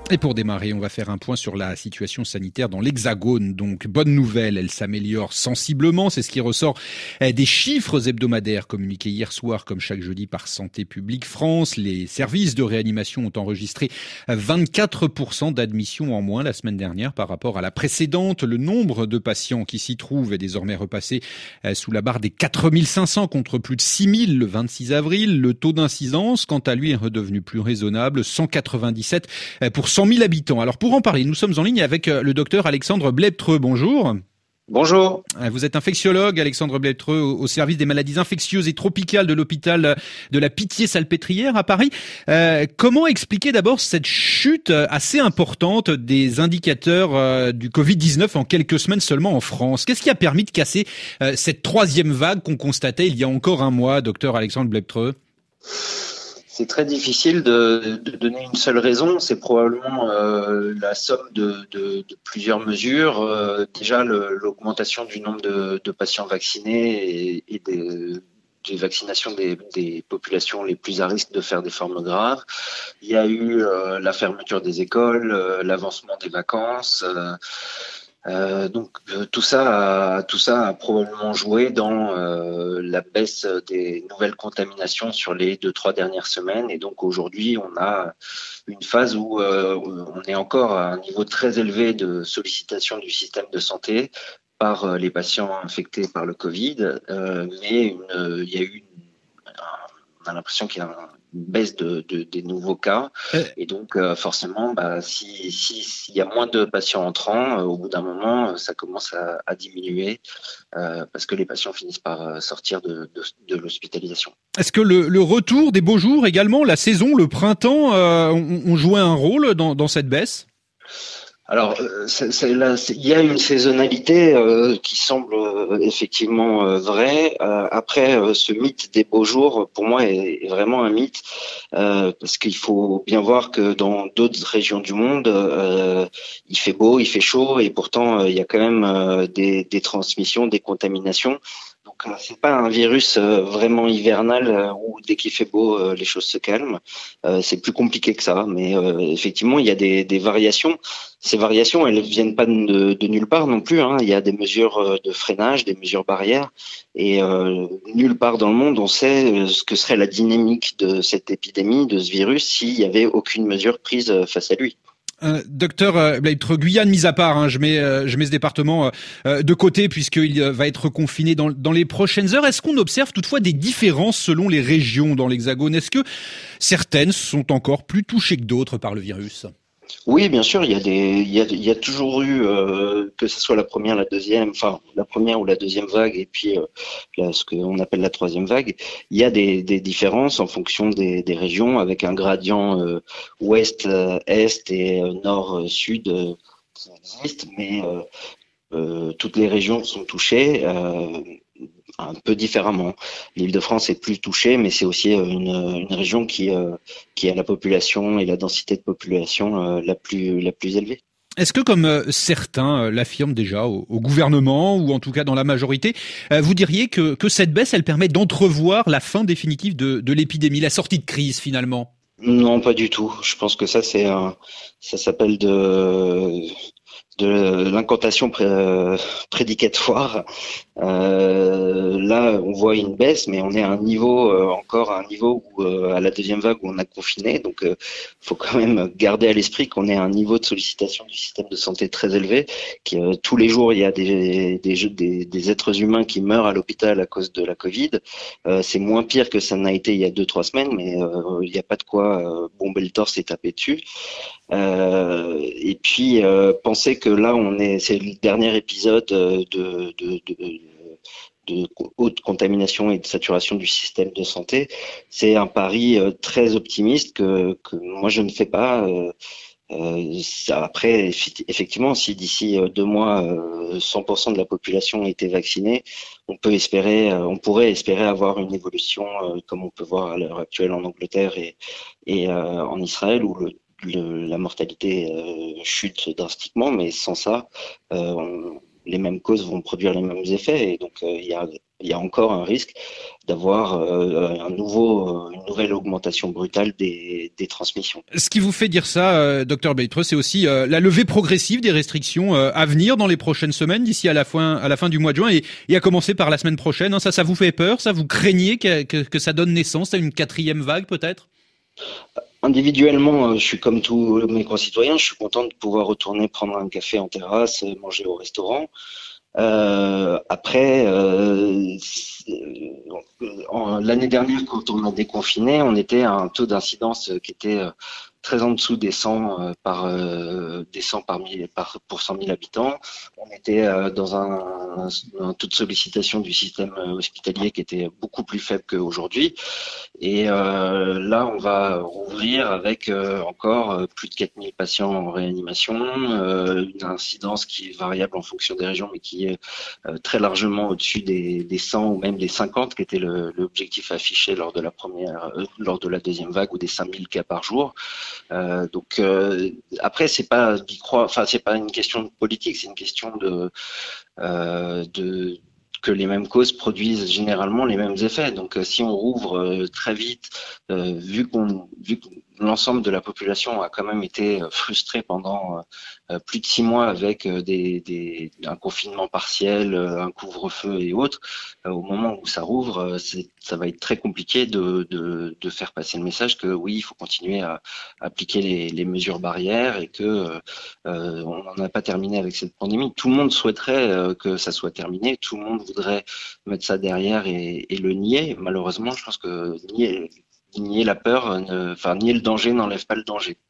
Et pour démarrer, on va faire un point sur la situation sanitaire dans l'Hexagone. Donc, bonne nouvelle, elle s'améliore sensiblement. C'est ce qui ressort des chiffres hebdomadaires communiqués hier soir, comme chaque jeudi, par Santé publique France. Les services de réanimation ont enregistré 24% d'admissions en moins la semaine dernière par rapport à la précédente. Le nombre de patients qui s'y trouvent est désormais repassé sous la barre des 4500 contre plus de 6000 le 26 avril. Le taux d'incidence, quant à lui, est redevenu plus raisonnable, 197 pour 100 000 habitants. Alors pour en parler, nous sommes en ligne avec le docteur Alexandre Bleptreux. Bonjour. Bonjour. Vous êtes infectiologue, Alexandre Bleptreux, au service des maladies infectieuses et tropicales de l'hôpital de la Pitié-Salpêtrière à Paris. Comment expliquer d'abord cette chute assez importante des indicateurs du Covid-19 en quelques semaines seulement en France? Qu'est-ce qui a permis de casser cette troisième vague qu'on constatait il y a encore un mois, docteur Alexandre Bleptreux? C'est très difficile de donner une seule raison. C'est probablement la somme de plusieurs mesures. Déjà, l'augmentation du nombre de patients vaccinés et des vaccinations des populations les plus à risque de faire des formes graves. Il y a eu la fermeture des écoles, l'avancement des vacances. Donc tout ça a probablement joué dans la baisse des nouvelles contaminations sur les 2-3 dernières semaines, et donc aujourd'hui on a une phase où on est encore à un niveau très élevé de sollicitation du système de santé par les patients infectés par le Covid, mais il y a eu on a l'impression qu'il y a une baisse des nouveaux cas. Et donc, forcément, s'il y a moins de patients entrants, au bout d'un moment, ça commence à diminuer parce que les patients finissent par sortir de l'hospitalisation. Est-ce que le retour des beaux jours également, la saison, le printemps, ont joué un rôle dans cette baisse ? Alors, il y a une saisonnalité qui semble effectivement vraie. Après, ce mythe des beaux jours, pour moi, est vraiment un mythe parce qu'il faut bien voir que dans d'autres régions du monde, il fait beau, il fait chaud, et pourtant, il y a quand même des transmissions, des contaminations. Donc, c'est pas un virus vraiment hivernal où dès qu'il fait beau, les choses se calment. C'est plus compliqué que ça, mais effectivement, il y a des variations. Ces variations, elles viennent pas de nulle part non plus, hein. Il y a des mesures de freinage, des mesures barrières, et nulle part dans le monde on sait ce que serait la dynamique de cette épidémie, de ce virus, s'il y avait aucune mesure prise face à lui. Docteur Bleptreux, Guyane mise à part, je mets ce département de côté puisqu'il va être confiné dans les prochaines heures. Est-ce qu'on observe toutefois des différences selon les régions dans l'Hexagone? Est-ce que certaines sont encore plus touchées que d'autres par le virus? Oui, bien sûr, il y a toujours eu, que ce soit la première ou la deuxième vague, et puis ce qu'on appelle la troisième vague, il y a des différences en fonction des régions, avec un gradient ouest-est et nord-sud qui existe, mais toutes les régions sont touchées un peu différemment. L'Île-de-France est plus touchée, mais c'est aussi une région qui a la population et la densité de population la plus élevée. Est-ce que, comme certains l'affirment déjà au gouvernement, ou en tout cas dans la majorité, vous diriez que cette baisse, elle permet d'entrevoir la fin définitive de l'épidémie, la sortie de crise finalement? Non, pas du tout. Je pense que ça s'appelle de l'incantation prédicatoire. Là, on voit une baisse, mais on est à un niveau encore à un niveau où à la deuxième vague où on a confiné. Donc, faut quand même garder à l'esprit qu'on est à un niveau de sollicitation du système de santé très élevé. Tous les jours, il y a des êtres humains qui meurent à l'hôpital à cause de la Covid. C'est moins pire que ça n'a été il y a 2-3 semaines, mais il n'y a pas de quoi bomber le torse et taper dessus. Et puis penser que là c'est le dernier épisode de haute contamination et de saturation du système de santé, c'est un pari très optimiste que moi je ne fais pas. Après, effectivement, si d'ici 2 mois 100% de la population était vaccinée, on pourrait espérer avoir une évolution comme on peut voir à l'heure actuelle en Angleterre et en Israël, où la mortalité chute drastiquement, mais sans ça, les mêmes causes vont produire les mêmes effets, et donc il y a il y a encore un risque d'avoir une nouvelle augmentation brutale des transmissions. Ce qui vous fait dire ça, docteur Beltreux, c'est aussi la levée progressive des restrictions à venir dans les prochaines semaines, d'ici à la fin du mois de juin, et à commencer par la semaine prochaine. Hein. Ça vous fait peur? Ça vous craignez que ça donne naissance à une quatrième vague, peut-être? Individuellement, je suis comme tous mes concitoyens, je suis content de pouvoir retourner prendre un café en terrasse, manger au restaurant. Après, l'année dernière, quand on a déconfiné, on était à un taux d'incidence qui était très en dessous des 100 pour 100 000 habitants. On était dans un taux de sollicitation du système hospitalier qui était beaucoup plus faible qu'aujourd'hui. Et là, on va rouvrir avec encore plus de 4000 patients en réanimation, une incidence qui est variable en fonction des régions, mais qui est très largement au-dessus des 100 ou même des 50, qui était l'objectif affiché lors de lors de la deuxième vague, ou des 5000 cas par jour. Donc après, c'est pas d'y croire, enfin c'est pas une question de politique, c'est une question de que les mêmes causes produisent généralement les mêmes effets. Donc, si on rouvre très vite, vu que l'ensemble de la population a quand même été frustré pendant plus de 6 mois avec un confinement partiel, un couvre-feu et autres, au moment où ça rouvre, ça va être très compliqué de faire passer le message que oui, il faut continuer à appliquer les mesures barrières et que on n'en a pas terminé avec cette pandémie. Tout le monde souhaiterait que ça soit terminé, tout le monde voudrait mettre ça derrière et le nier. Malheureusement, je pense que nier la peur, nier le danger n'enlève pas le danger.